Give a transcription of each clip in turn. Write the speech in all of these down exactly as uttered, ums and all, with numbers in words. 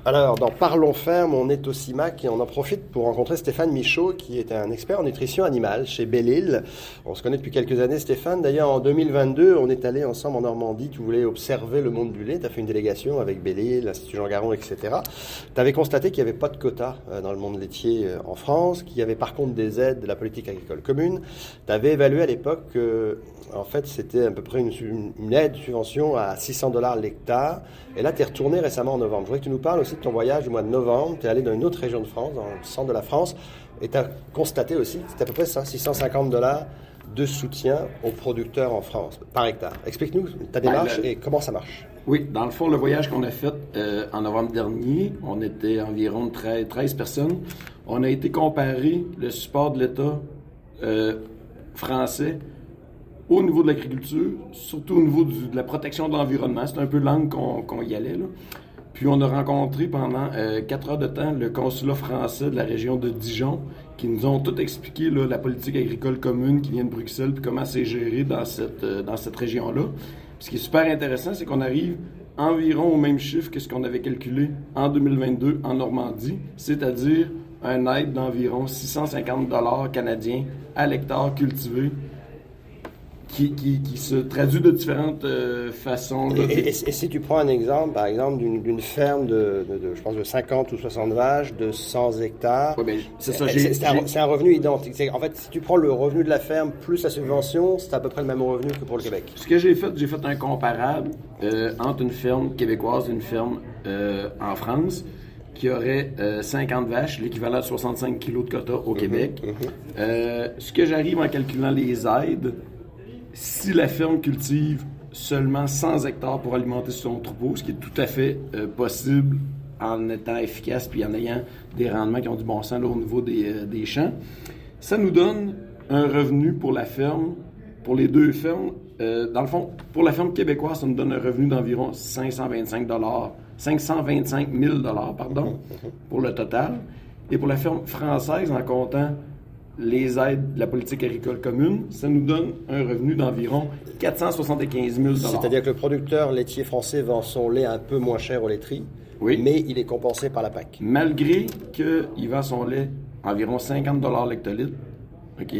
Alors, dans Parlons Ferme, on est au CIMAC et on en profite pour rencontrer Stéphane Michaud, qui est un expert en nutrition animale chez Belle-Île. On se connaît depuis quelques années, Stéphane. D'ailleurs, en deux mille vingt-deux, on est allé ensemble en Normandie. Tu voulais observer le monde du lait. Tu as fait une délégation avec Belle-Île, l'Institut Jean Garon, et cetera. Tu avais constaté qu'il n'y avait pas de quotas dans le monde laitier en France, qu'il y avait par contre des aides de la politique agricole commune. Tu avais évalué à l'époque que, en fait, c'était à peu près une, une aide, une subvention à six cents dollars l'hectare. Et là, tu es retourné récemment en novembre. Je voudrais que tu nous parles aussi de ton voyage du mois de novembre. Tu es allé dans une autre région de France, dans le centre de la France, et tu as constaté aussi que c'était à peu près ça, six cent cinquante dollars de soutien aux producteurs en France, par hectare. Explique-nous ta démarche ben, le... et comment ça marche. Oui, dans le fond, le voyage qu'on a fait euh, en novembre dernier, on était environ treize, treize personnes. On a été comparer le support de l'État euh, français au niveau de l'agriculture, surtout au niveau du, de la protection de l'environnement. C'est un peu l'angle qu'on, qu'on y allait, là. Puis on a rencontré pendant euh, quatre heures de temps le consulat français de la région de Dijon, qui nous ont tout expliqué là, la politique agricole commune qui vient de Bruxelles, puis comment c'est géré dans cette, euh, dans cette région-là. Puis ce qui est super intéressant, c'est qu'on arrive environ au même chiffre que ce qu'on avait calculé en deux mille vingt-deux en Normandie, c'est-à-dire un aide d'environ six cent cinquante dollars canadiens à l'hectare cultivé, Qui, qui, qui se traduit de différentes euh, façons. Là. Et, et, et si tu prends un exemple, par exemple, d'une, d'une ferme de, de, de, je pense, de cinquante ou soixante vaches, de cent hectares, ouais, ben, c'est, ça, c'est, j'ai, c'est, un, c'est un revenu identique. C'est, en fait, si tu prends le revenu de la ferme plus la subvention, c'est à peu près le même revenu que pour le Québec. Ce que j'ai fait, j'ai fait un comparable euh, entre une ferme québécoise et une ferme euh, en France qui aurait euh, cinquante vaches, l'équivalent de soixante-cinq kilos de quota au mm-hmm, Québec. Mm-hmm. Euh, ce que j'arrive en calculant les aides, si la ferme cultive seulement cent hectares pour alimenter son troupeau, ce qui est tout à fait euh, possible en étant efficace puis en ayant des rendements qui ont du bon sens là, au niveau des, euh, des champs, ça nous donne un revenu pour la ferme, pour les deux fermes. Euh, dans le fond, pour la ferme québécoise, ça nous donne un revenu d'environ cinq cent vingt-cinq dollars, cinq cent vingt-cinq mille dollars, pardon, pour le total. Et pour la ferme française, en comptant les aides de la politique agricole commune, ça nous donne un revenu d'environ quatre cent soixante-quinze mille dollars. C'est-à-dire que le producteur laitier français vend son lait un peu moins cher aux laiteries, oui, mais il est compensé par la P A C. Malgré qu'il vend son lait environ cinquante dollars l'hectolitre, OK,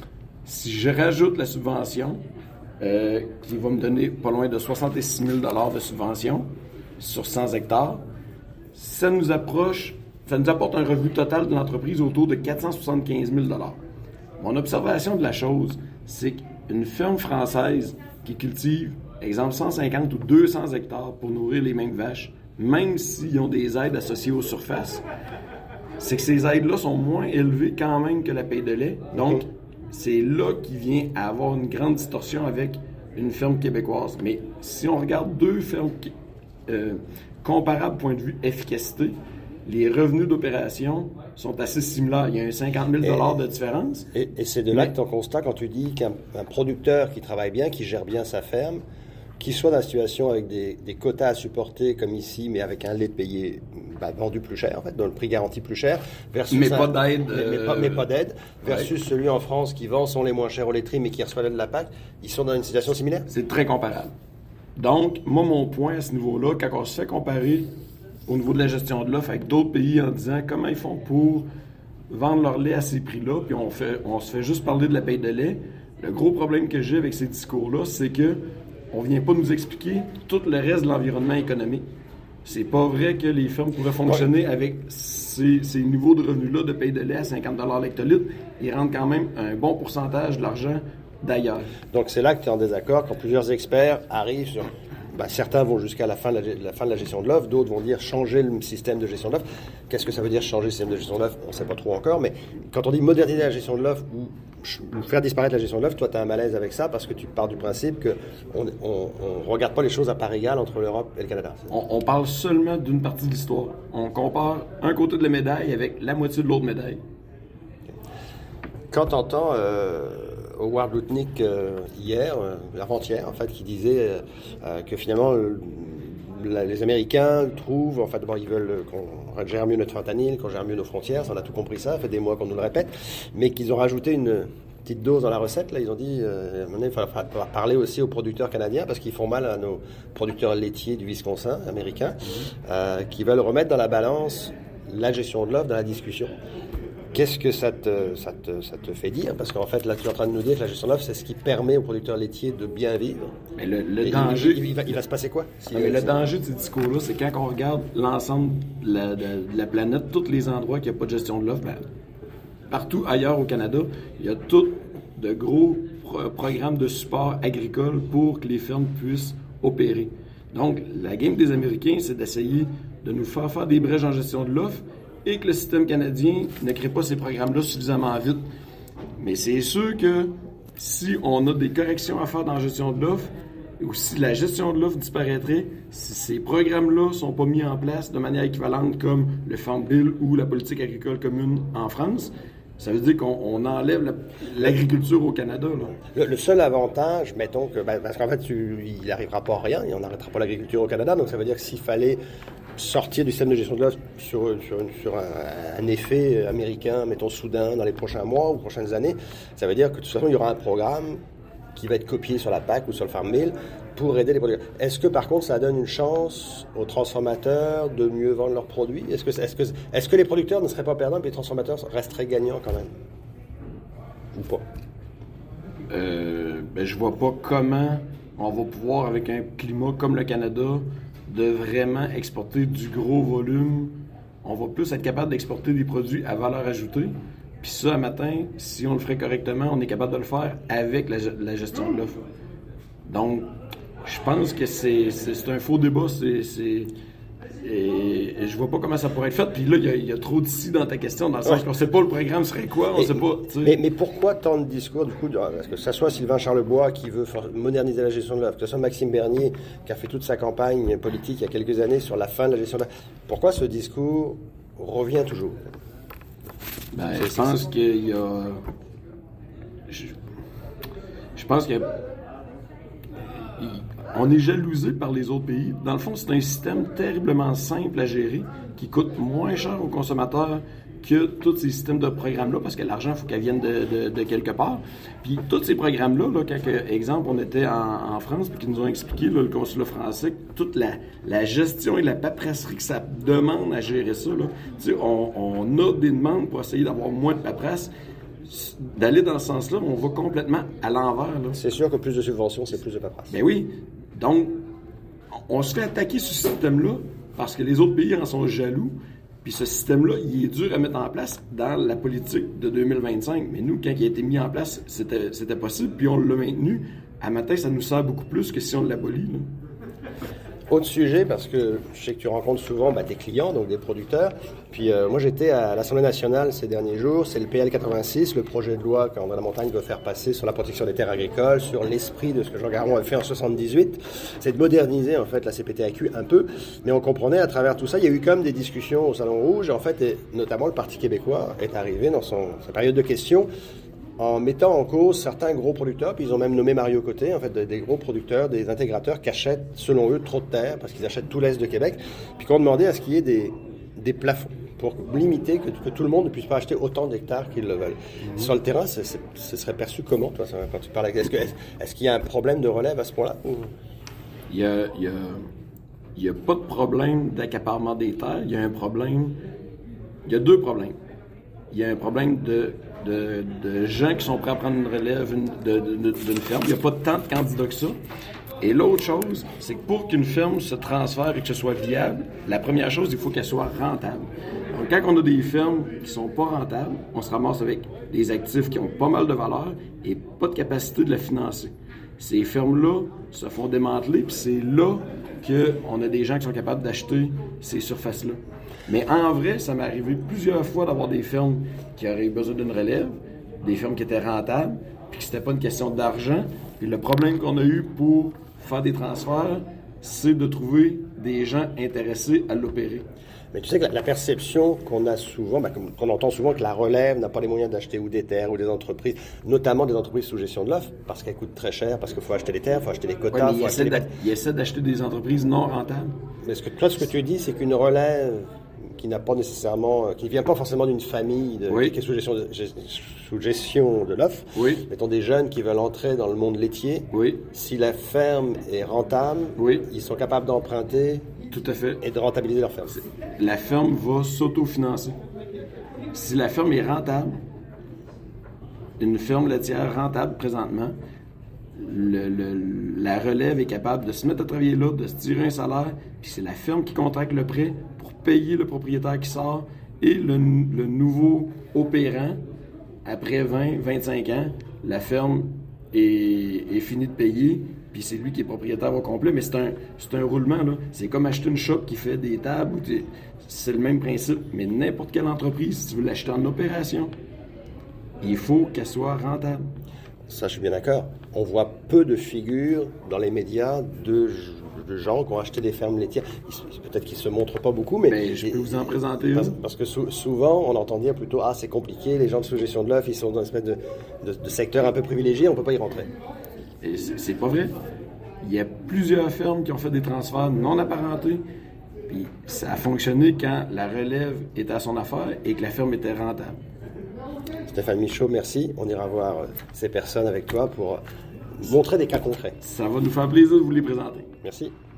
si je rajoute la subvention, euh, qui va me donner pas loin de soixante-six mille dollars de subvention sur cent hectares, ça nous approche Ça nous apporte un revenu total de l'entreprise autour de quatre cent soixante-quinze mille dollars. Mon observation de la chose, c'est qu'une ferme française qui cultive, exemple, cent cinquante ou deux cents hectares pour nourrir les mêmes vaches, même s'ils ont des aides associées aux surfaces, c'est que ces aides-là sont moins élevées quand même que la paie de lait. Donc, c'est là qu'il vient à avoir une grande distorsion avec une ferme québécoise. Mais si on regarde deux fermes euh, comparables point de vue efficacité, les revenus d'opération sont assez similaires. Il y a un cinquante mille dollars de différence. Et, et c'est de là que ton constat, quand tu dis qu'un un producteur qui travaille bien, qui gère bien sa ferme, qui soit dans la situation avec des, des quotas à supporter comme ici, mais avec un lait payé, bah, vendu plus cher, en fait, dans le prix garanti plus cher, versus mais un, pas d'aide, mais, mais, pas, mais pas d'aide, versus ouais. celui en France qui vend son lait moins cher aux laiteries, mais qui reçoit l'aide de la P A C, ils sont dans une situation similaire? C'est très comparable. Donc, moi, mon point à ce niveau-là, quand on se fait comparer au niveau de la gestion de l'offre avec d'autres pays en disant comment ils font pour vendre leur lait à ces prix-là, puis on, fait, on se fait juste parler de la paie de lait. Le gros problème que j'ai avec ces discours-là, c'est que on vient pas nous expliquer tout le reste de l'environnement économique. C'est pas vrai que les fermes pourraient fonctionner ouais. avec ces, ces niveaux de revenus-là de paie de lait à cinquante dollars l'hectolitre. Ils rentrent quand même un bon pourcentage de l'argent d'ailleurs. Donc c'est là que tu es en désaccord, quand plusieurs experts arrivent sur... Ben, certains vont jusqu'à la fin, de la, la fin de la gestion de l'offre, d'autres vont dire changer le système de gestion de l'offre. Qu'est-ce que ça veut dire changer le système de gestion de l'offre? On ne sait pas trop encore, mais quand on dit moderniser la gestion de l'offre ou, ou faire disparaître la gestion de l'offre, toi tu as un malaise avec ça parce que tu pars du principe qu'on ne regarde pas les choses à part égale entre l'Europe et le Canada. On, on parle seulement d'une partie de l'histoire. On compare un côté de la médaille avec la moitié de l'autre médaille. Quand tu entends euh, Howard Lutnick euh, hier, euh, avant-hier en fait, qui disait euh, que finalement euh, la, les Américains trouvent, en fait, bon, ils veulent qu'on gère mieux notre fentanyl, qu'on gère mieux nos frontières, ça, on a tout compris ça, ça fait des mois qu'on nous le répète, mais qu'ils ont rajouté une petite dose dans la recette. Là, ils ont dit, euh, à un moment donné, il va falloir parler aussi aux producteurs canadiens parce qu'ils font mal à nos producteurs laitiers du Wisconsin, américains, euh, qui veulent remettre dans la balance la gestion de l'offre dans la discussion. Qu'est-ce que ça te, ça, te, ça te fait dire? Parce qu'en fait, là, tu es en train de nous dire que la gestion de l'offre, c'est ce qui permet aux producteurs laitiers de bien vivre. Mais le, le Et danger... Il, il, il, va, il va se passer quoi? Si, mais euh, le danger de ces discours-là, c'est quand on regarde l'ensemble de la, de, de la planète, tous les endroits qui n'ont pas de gestion de l'offre, ben, partout ailleurs au Canada, il y a tout de gros pro- programmes de support agricole pour que les fermes puissent opérer. Donc, la game des Américains, c'est d'essayer de nous faire faire des brèches en gestion de l'offre et que le système canadien ne crée pas ces programmes-là suffisamment vite. Mais c'est sûr que si on a des corrections à faire dans la gestion de l'offre, ou si la gestion de l'offre disparaîtrait, si ces programmes-là ne sont pas mis en place de manière équivalente comme le Farm Bill ou la politique agricole commune en France, ça veut dire qu'on on enlève la, l'agriculture au Canada. Là. Le, le seul avantage, mettons que, ben, parce qu'en fait, tu, il n'arrivera pas à rien, et on n'arrêtera pas l'agriculture au Canada, donc ça veut dire que s'il fallait sortir du système de gestion de l'offre sur, sur, sur un, un effet américain, mettons soudain, dans les prochains mois ou prochaines années, ça veut dire que de toute façon, il y aura un programme qui va être copié sur la P A C ou sur le Farm Bill pour aider les producteurs. Est-ce que par contre ça donne une chance aux transformateurs de mieux vendre leurs produits? Est-ce que, est-ce que, est-ce que les producteurs ne seraient pas perdants et les transformateurs resteraient gagnants quand même? Ou pas? Euh, ben, je vois pas comment on va pouvoir, avec un climat comme le Canada, de vraiment exporter du gros volume. On va plus être capable d'exporter des produits à valeur ajoutée. Puis ça, à matin, si on le ferait correctement, on est capable de le faire avec la, la gestion de l'offre. Donc, je pense que c'est, c'est, c'est un faux débat. C'est, c'est, et, et je vois pas comment ça pourrait être fait. Puis là, il y a, il y a trop d'ici dans ta question, dans le sens ouais. qu'on sait pas le programme serait quoi, on et, sait pas. Mais, mais pourquoi tant de discours, du coup, parce que ça soit Sylvain Charlebois qui veut moderniser la gestion de l'offre, que ce soit Maxime Bernier qui a fait toute sa campagne politique il y a quelques années sur la fin de la gestion de l'offre, pourquoi ce discours revient toujours? Ben, je pense qu'il y a... Je, je pense qu'il y a... On est jalousé par les autres pays. Dans le fond, c'est un système terriblement simple à gérer qui coûte moins cher aux consommateurs que tous ces systèmes de programmes-là, parce que l'argent, il faut qu'elle vienne de, de, de quelque part. Puis tous ces programmes-là, là, quand, exemple, on était en, en France, puis qu'ils nous ont expliqué, là, le consulat français, toute la, la gestion et la paperasserie que ça demande à gérer ça. Là. Tu sais, on, on a des demandes pour essayer d'avoir moins de paperasse. D'aller dans ce sens-là, on va complètement à l'envers. Là. C'est sûr que plus de subventions, c'est plus de paperasse. Ben oui. Donc, on se fait attaquer ce système-là parce que les autres pays en sont jaloux. Puis ce système-là, il est dur à mettre en place dans la politique de deux mille vingt-cinq. Mais nous, quand il a été mis en place, c'était, c'était possible. Puis on l'a maintenu. À matin, ça nous sert beaucoup plus que si on l'abolit. Là. Autre sujet, parce que je sais que tu rencontres souvent bah, tes clients, donc des producteurs. Puis euh, moi, j'étais à l'Assemblée nationale ces derniers jours. C'est le P L quatre-vingt-six, le projet de loi qu'André Lamontagne veut faire passer sur la protection des terres agricoles, sur l'esprit de ce que Jean Garon avait fait en soixante-dix-huit. C'est de moderniser en fait la C P T A Q un peu. Mais on comprenait à travers tout ça, il y a eu quand même des discussions au Salon Rouge. En fait, et notamment le Parti québécois est arrivé dans son, sa période de questions en mettant en cause certains gros producteurs, puis ils ont même nommé Mario Côté, en fait, des gros producteurs, des intégrateurs qui achètent, selon eux, trop de terre, parce qu'ils achètent tout l'Est de Québec, puis qu'on demandait à ce qu'il y ait des, des plafonds pour limiter que, que tout le monde ne puisse pas acheter autant d'hectares qu'ils le veulent. Mmh. Sur le terrain, c'est, c'est, ce serait perçu comment, toi, ça, quand tu parles avec... Est-ce, que, est-ce, est-ce qu'il y a un problème de relève à ce point-là ou... Il y a, il y a, il y a pas de problème d'accaparement des terres, il y a un problème... Il y a deux problèmes. Il y a un problème de... De, de gens qui sont prêts à prendre une relève une, de, de, de, d'une ferme. Il n'y a pas tant de candidats que ça. Et l'autre chose, c'est que pour qu'une ferme se transfère et que ce soit viable, la première chose, il faut qu'elle soit rentable. Donc, quand on a des fermes qui ne sont pas rentables, on se ramasse avec des actifs qui ont pas mal de valeur et pas de capacité de la financer. Ces fermes-là se font démanteler, puis c'est là qu'on a des gens qui sont capables d'acheter ces surfaces-là. Mais en vrai, ça m'est arrivé plusieurs fois d'avoir des fermes qui auraient besoin d'une relève, des fermes qui étaient rentables, puis que c'était pas une question d'argent. Puis le problème qu'on a eu pour faire des transferts, c'est de trouver des gens intéressés à l'opérer. Mais tu sais que la, la perception qu'on a souvent, ben, qu'on entend souvent que la relève n'a pas les moyens d'acheter ou des terres ou des entreprises, notamment des entreprises sous gestion de l'offre, parce qu'elles coûtent très cher, parce qu'il faut acheter les terres, il faut acheter les quotas, ouais, faut acheter les... Il essaie d'acheter des entreprises non rentables. Mais ce que, toi, ce que tu dis, c'est qu'une relève qui n'a pas nécessairement, qui ne vient pas forcément d'une famille de, oui. qui est sous gestion de, sous gestion de l'œuf. Oui. Mettons des jeunes qui veulent entrer dans le monde laitier. Oui. Si la ferme est rentable, oui. ils sont capables d'emprunter. Tout à fait. Et de rentabiliser leur ferme. La ferme va s'autofinancer. Si la ferme est rentable, une ferme laitière rentable présentement, le, le, la relève est capable de se mettre à travailler là, de se tirer un salaire, puis c'est la ferme qui contracte le prêt pour payer le propriétaire qui sort et le, le nouveau opérant, après vingt, vingt-cinq ans, la ferme est, est finie de payer, puis c'est lui qui est propriétaire au complet, mais c'est un, c'est un roulement, là. C'est comme acheter une shop qui fait des tables, ou des, c'est le même principe, mais n'importe quelle entreprise, si tu veux l'acheter en opération, il faut qu'elle soit rentable. Ça, je suis bien d'accord. On voit peu de figures dans les médias de, de gens qui ont acheté des fermes laitières. Ils, peut-être qu'ils ne se montrent pas beaucoup, mais... mais je peux vous en présenter parce, une. parce que sou, souvent, on entend dire plutôt « Ah, c'est compliqué, les gens de sous-gestion de l'œuf, ils sont dans une espèce de, de, de secteur un peu privilégié, on ne peut pas y rentrer. » Et c'est, c'est pas vrai. Il y a plusieurs fermes qui ont fait des transferts non apparentés, puis ça a fonctionné quand la relève était à son affaire et que la ferme était rentable. Stéphane Michaud, merci. On ira voir ces personnes avec toi pour montrer des cas concrets. Ça va nous faire plaisir de vous les présenter. Merci.